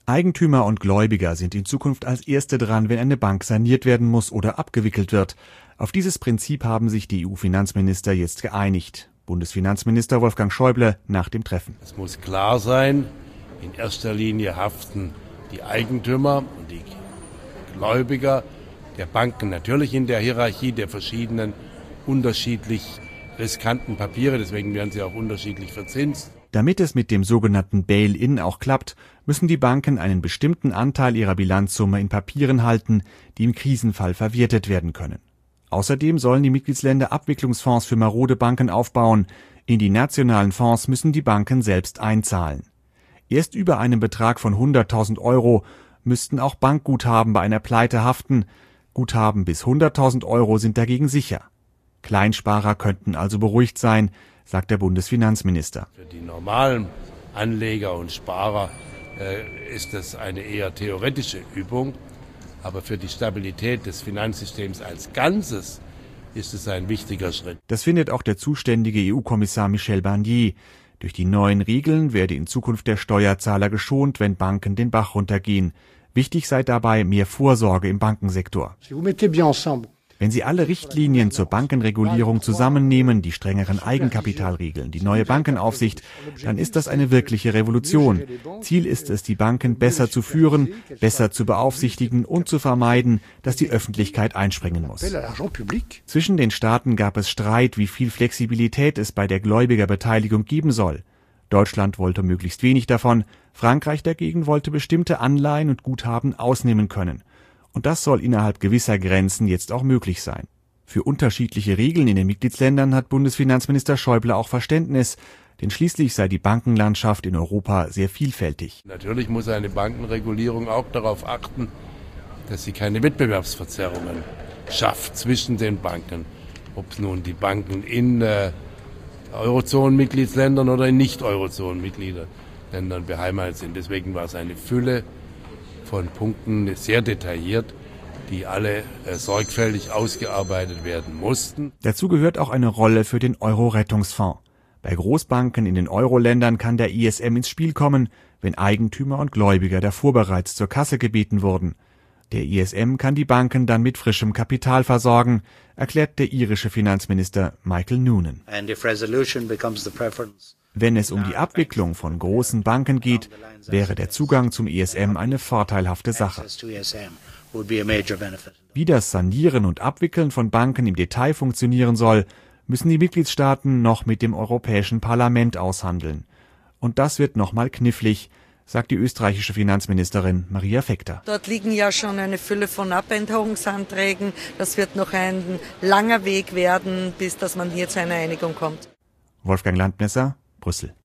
Eigentümer und Gläubiger sind in Zukunft als Erste dran, wenn eine Bank saniert werden muss oder abgewickelt wird. Auf dieses Prinzip haben sich die EU-Finanzminister jetzt geeinigt. Bundesfinanzminister Wolfgang Schäuble nach dem Treffen. Es muss klar sein, in erster Linie haften die Eigentümer und die Gläubiger der Banken natürlich in der Hierarchie der verschiedenen unterschiedlich riskanten Papiere, deswegen werden sie auch unterschiedlich verzinst. Damit es mit dem sogenannten Bail-in auch klappt, müssen die Banken einen bestimmten Anteil ihrer Bilanzsumme in Papieren halten, die im Krisenfall verwertet werden können. Außerdem sollen die Mitgliedsländer Abwicklungsfonds für marode Banken aufbauen. In die nationalen Fonds müssen die Banken selbst einzahlen. Erst über einen Betrag von 100.000 Euro müssten auch Bankguthaben bei einer Pleite haften. Guthaben bis 100.000 Euro sind dagegen sicher. Kleinsparer könnten also beruhigt sein, sagt der Bundesfinanzminister. Für die normalen Anleger und Sparer ist das eine eher theoretische Übung. Aber für die Stabilität des Finanzsystems als Ganzes ist es ein wichtiger Schritt. Das findet auch der zuständige EU-Kommissar Michel Barnier. Durch die neuen Regeln werde in Zukunft der Steuerzahler geschont, wenn Banken den Bach runtergehen. Wichtig sei dabei mehr Vorsorge im Bankensektor. Wenn Sie alle Richtlinien zur Bankenregulierung zusammennehmen, die strengeren Eigenkapitalregeln, die neue Bankenaufsicht, dann ist das eine wirkliche Revolution. Ziel ist es, die Banken besser zu führen, besser zu beaufsichtigen und zu vermeiden, dass die Öffentlichkeit einspringen muss. Zwischen den Staaten gab es Streit, wie viel Flexibilität es bei der Gläubigerbeteiligung geben soll. Deutschland wollte möglichst wenig davon, Frankreich dagegen wollte bestimmte Anleihen und Guthaben ausnehmen können. Und das soll innerhalb gewisser Grenzen jetzt auch möglich sein. Für unterschiedliche Regeln in den Mitgliedsländern hat Bundesfinanzminister Schäuble auch Verständnis, denn schließlich sei die Bankenlandschaft in Europa sehr vielfältig. Natürlich muss eine Bankenregulierung auch darauf achten, dass sie keine Wettbewerbsverzerrungen schafft zwischen den Banken. Ob es nun die Banken in Eurozonen-Mitgliedsländern oder in Nicht-Eurozonen-Mitgliederländern beheimatet sind. Deswegen war es eine Fülle von Punkten sehr detailliert, die alle sorgfältig ausgearbeitet werden mussten. Dazu gehört auch eine Rolle für den Euro-Rettungsfonds. Bei Großbanken in den Euro-Ländern kann der ESM ins Spiel kommen, wenn Eigentümer und Gläubiger davor bereits zur Kasse gebeten wurden. Der ESM kann die Banken dann mit frischem Kapital versorgen, erklärt der irische Finanzminister Michael Noonan. Wenn es um die Abwicklung von großen Banken geht, wäre der Zugang zum ESM eine vorteilhafte Sache. Wie das Sanieren und Abwickeln von Banken im Detail funktionieren soll, müssen die Mitgliedstaaten noch mit dem Europäischen Parlament aushandeln. Und das wird nochmal knifflig, sagt die österreichische Finanzministerin Maria Fekter. Dort liegen ja schon eine Fülle von Abänderungsanträgen. Das wird noch ein langer Weg werden, bis dass man hier zu einer Einigung kommt. Wolfgang Landmesser, Brüssel.